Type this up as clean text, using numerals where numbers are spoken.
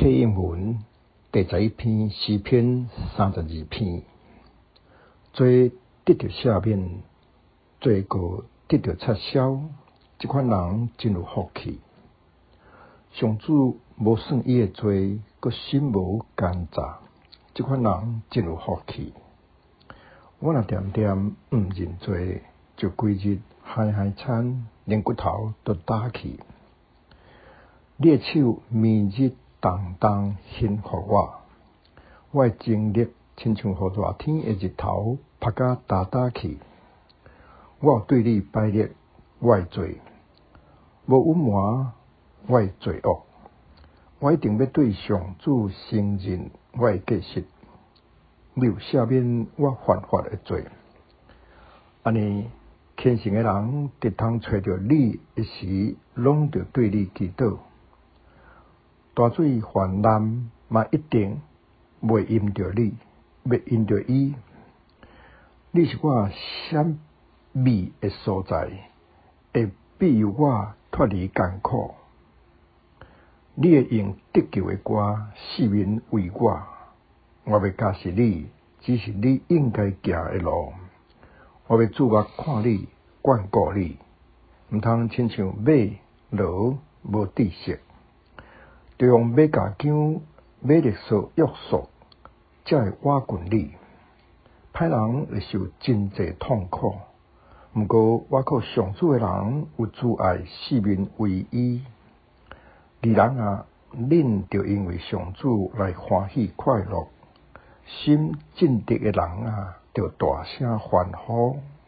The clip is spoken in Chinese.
课英文第11篇诗篇32篇，做得到赦免，罪过得到撤销，这款人真有福气。上主无算伊的罪，佮心无奸诈，这款人真有福气。我若点点毋认罪，就规日海惨，连骨头都打去。你的手明日重重献予我，我的精力亲像予热天的日头晒甲打去。我有对你摆列我的罪，无隐瞒我的罪恶。我一定要对上主承认我的过失，你有赦免我犯法的罪。安尼，虔诚的人直通找到你一时，拢着对你祈祷。大水泛滥，嘛一定袂淹着你，袂淹着伊。你是我闪避的所在，会庇佑我脱离艰苦。你会用得救的歌，四面为我。我要加是你，只是你应该行的路。我要注目看你，眷顾你，毋通亲像马骡无知识。就用马甲姜、马力所约束，才会瓦滚你。歹人会受真济痛苦，毋过我靠上主的人有慈爱，四面为伊。义人啊，恁着因为上主来欢喜快乐；心正直的人啊，着大声欢呼。